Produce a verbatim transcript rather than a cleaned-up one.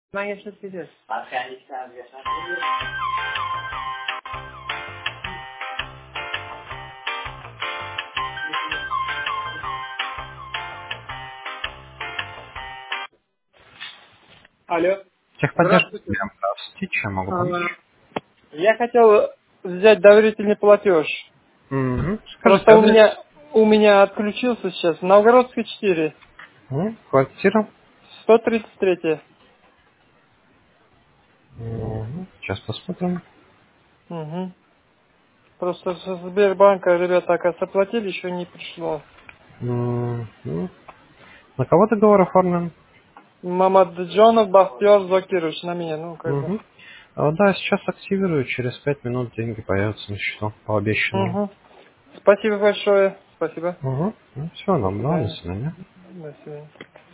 Manhã se fizer. Алло. Техподдержка. Здравствуйте. Здравствуйте, чем могу А, помочь? Я хотел взять доверительный платеж. Угу. Скажите Просто у адрес. меня у меня отключился сейчас. Новгородская четыре. М, Квартира. сто тридцать три. Мгм. Сейчас посмотрим. Угу. Просто со Сбербанка ребята, оказывается, оплатили, еще не пришло. Мгм. На кого договор оформлен? Мамаджонов Бахтияр Закирович на меня, ну как бы. Угу. А, да, сейчас активирую, через пять минут деньги появятся на счету по обещанному. Угу. Спасибо большое. Спасибо. Угу. Ну, все, До нам, да, до свидания. свидания. До свидания.